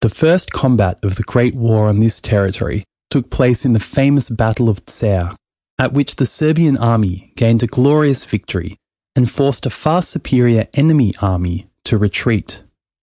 The first combat of the Great War on this territory took place in the famous Battle of Tser, at which the Serbian army gained a glorious victory and forced a far superior enemy army to retreat.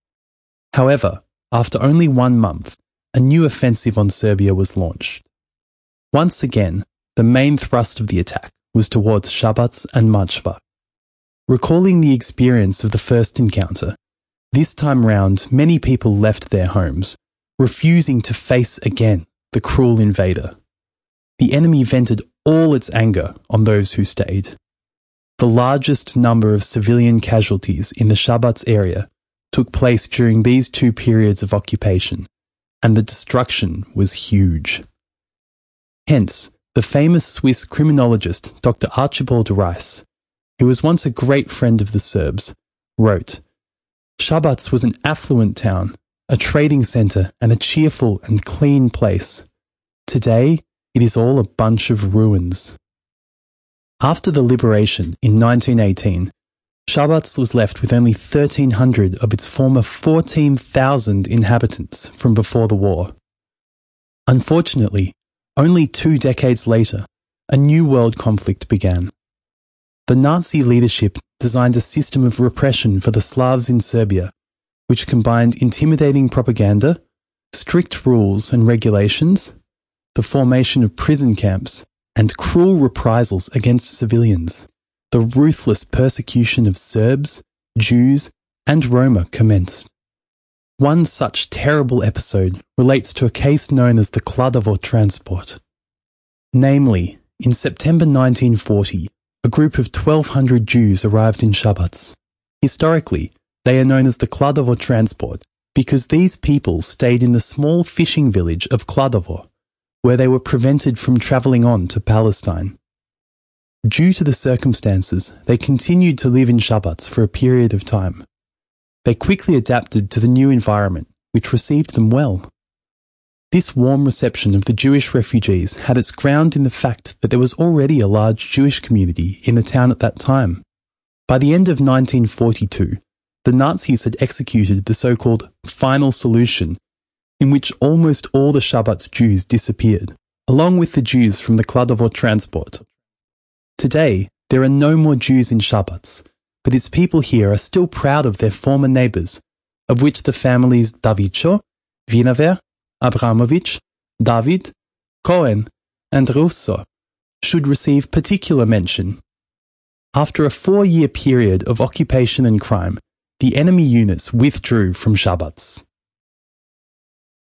However, after only 1 month, a new offensive on Serbia was launched. Once again, the main thrust of the attack was towards Shabac and Majva. Recalling the experience of the first encounter, this time round many people left their homes, refusing to face again the cruel invader. The enemy vented all its anger on those who stayed. The largest number of civilian casualties in the Shabac area took place during these 2 periods of occupation, and the destruction was huge. Hence, the famous Swiss criminologist Dr. Archibald Rice, who was once a great friend of the Serbs, wrote, "Shabac was an affluent town, a trading centre and a cheerful and clean place. Today, it is all a bunch of ruins." After the liberation in 1918, Shabac was left with only 1,300 of its former 14,000 inhabitants from before the war. Unfortunately, only 2 decades later, a new world conflict began. The Nazi leadership designed a system of repression for the Slavs in Serbia, which combined intimidating propaganda, strict rules and regulations, the formation of prison camps, and cruel reprisals against civilians. The ruthless persecution of Serbs, Jews, and Roma commenced. One such terrible episode relates to a case known as the Kladovo transport. Namely, in September 1940, a group of 1,200 Jews arrived in Shabac. Historically, they are known as the Kladovo transport because these people stayed in the small fishing village of Kladovo, where they were prevented from travelling on to Palestine. Due to the circumstances, they continued to live in Shabac for a period of time. They quickly adapted to the new environment, which received them well. This warm reception of the Jewish refugees had its ground in the fact that there was already a large Jewish community in the town at that time. By the end of 1942, the Nazis had executed the so-called final solution, in which almost all the Shabac Jews disappeared, along with the Jews from the Kladovo transport. Today, there are no more Jews in Shabac, but its people here are still proud of their former neighbours, of which the families Davicho, Vinaver, Abramovich, David, Cohen, and Russo should receive particular mention. After a 4-year period of occupation and crime, the enemy units withdrew from Shabac.